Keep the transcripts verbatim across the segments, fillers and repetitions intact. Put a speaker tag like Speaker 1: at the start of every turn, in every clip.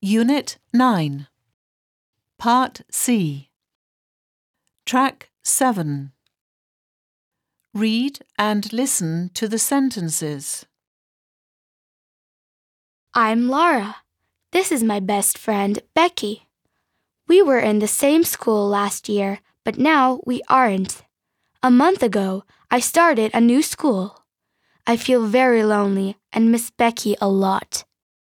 Speaker 1: Unit nine, Part C, Track seven. Read and listen to the sentences.
Speaker 2: I'm Laura. This is my best friend, Becky. We were in the same school last year, but now we aren't. A month ago, I started a new school. I feel very lonely and miss Becky a lot.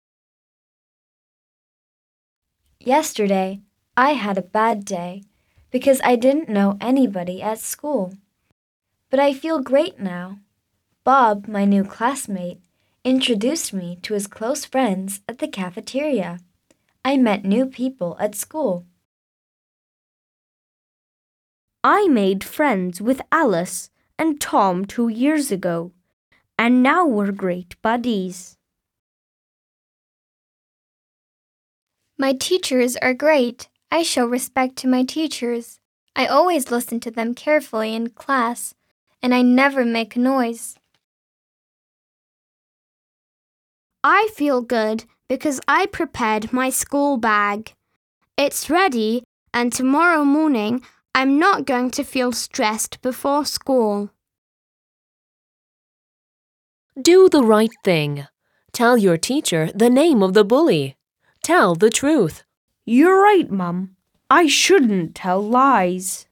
Speaker 3: Yesterday, I had a bad day because I didn't know anybody at school. But I feel great now. Bob, my new classmate, introduced me to his close friends at the cafeteria. I met new people at school.
Speaker 4: I made friends with Alice and Tom two years ago, and now we're great buddies.
Speaker 5: My teachers are great. I show respect to my teachers. I always listen to them carefully in class, and I never make noise.
Speaker 6: I feel good because I prepared my school bag. It's ready, and tomorrow morning I'm not going to feel stressed before school.
Speaker 7: Do the right thing. Tell your teacher the name of the bully. Tell the truth.
Speaker 4: You're right, Mum. I shouldn't tell lies.